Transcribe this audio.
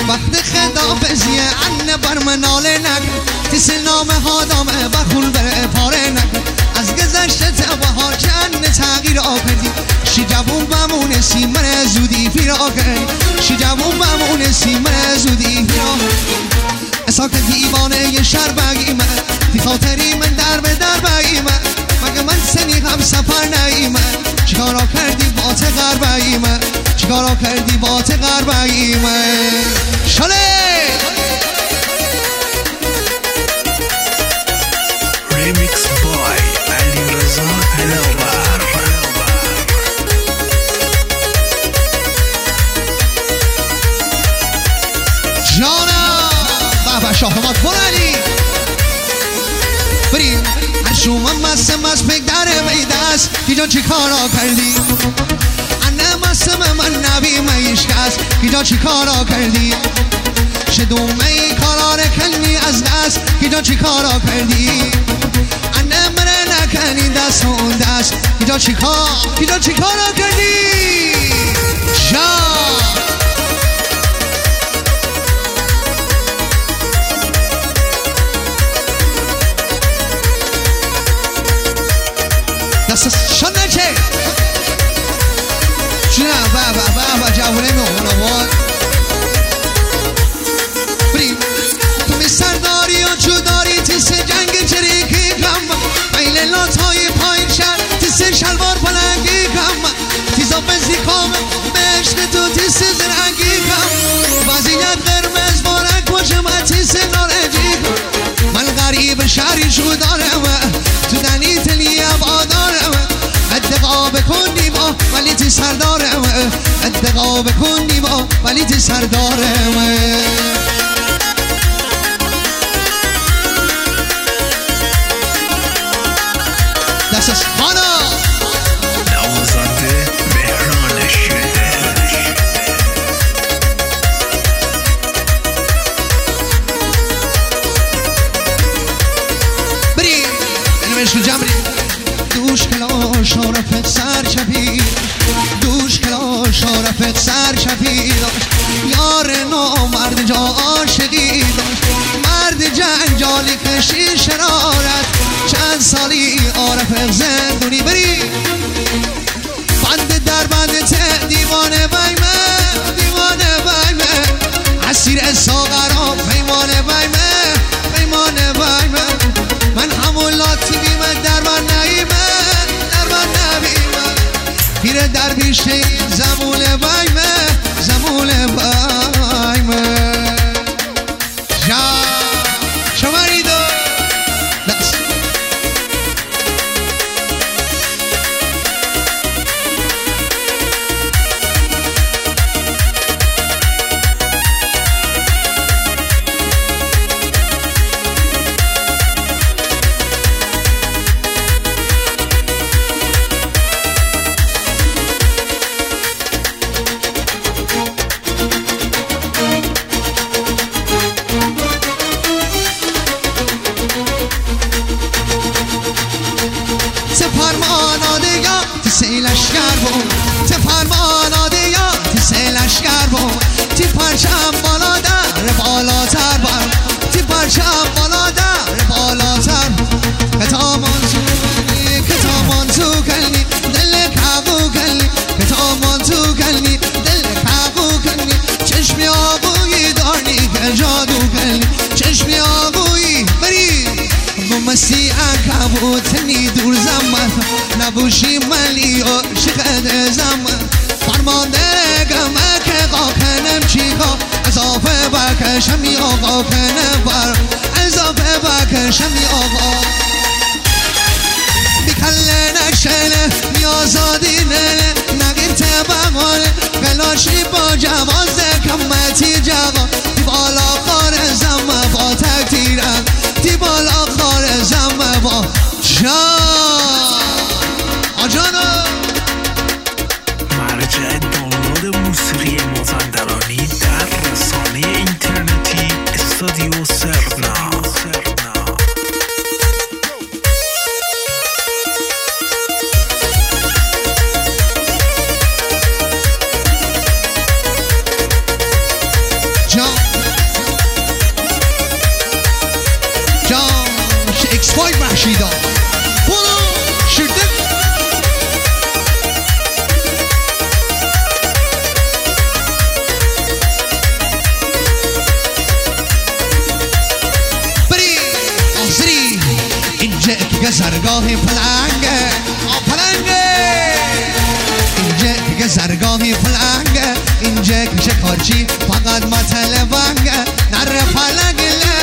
وقت خدافزیه انه بر مناله نکن تیس نام ها دامه بخول بره پاره نکن از گذشته تباها چند تغییر آکردی شی جوون بمونه سیمن زودی پیرا کردی شی جوون بمونه سیمن زودی پیرا اساک دیوانه یه شر بگیمه دی خاطری من در به در بگیمه مگه من سنی هم سفر نایمه چیکارا کردی با تغر بگیمه چیکارا کردی با تغر بگیمه شله Remix by علی رضا هلاور جانا بابا شاهمات برانی بریم هر شما مست بگ داره میدست کی جان چی کارا کردی انه مستم من نبی میشکست کی جان چی کارا کردی شدومه کارا کنی از دست کی جان چی کارا کردی انه مره نکنی دست اون دست کی جان چی کارا کردی جان دست شنه چه جنه بابا جوونه میخونه واد بریم تو می سرداری و چوداری تیس جنگ چریکی کم میل لاتای پایین شد تیس شلوار پلنگی کم تیزا بزی کام بشت تو تیس زرنگی کم وزیت قرمز بارک باشه من تیس نارنجی کم من غریب شهری شودارم تو دنی تلی عبادارم ادقا بکنی با ولی تی سردارم ادقا بکنی با ولی تی سردارم دست از خانا نوازنده مهران شده بریم اینوش رو جمع دوش کلا شارفت سر شفید دوش کلا شارفت سر شفید یار نو مرد جا عاشقی داشت مرد جنجالی کشی شرارت چند سالی عارف زندونی بری بند در بند ته دیوانه بیمه اسیر ساغرام پیمانه بیمه من همون لاتی بیمه در من نایمه پیر درویشه زمونه بیمه شماری دو دست تی پرچم بالاتر بر تی پرچم بالاتر کتامان تو کلنی دل کابو کلنی کتامان تو کلنی دل کابو کلنی چشمی آبویی دارنی که جادو کلنی چشمی آبویی بری مستی انکبوتنی دور زمان نبوشی ملی و شقد زمان فرمانده گمه که قاکنم چیکا اضافه بکشمی آقا کنم بر اضافه بکشمی آقا بیکله نشله نیازادی نه نگیر تبمانه گلاشی با جواز کمتی جوان دی بالا خار زمه با تکتیرن دی بالا خار زمه با آجانا مرجع دانلود موسیقی مازندرانی در رسانه اینترنتی استودیو سرنا جان وای محشیدا برو شده بری آسری اینجا که سرگاه پلنگه پلنگه اینجا که سرگاه پلنگه اینجا که شکارچی فقط مطلبنگه نره پلنگه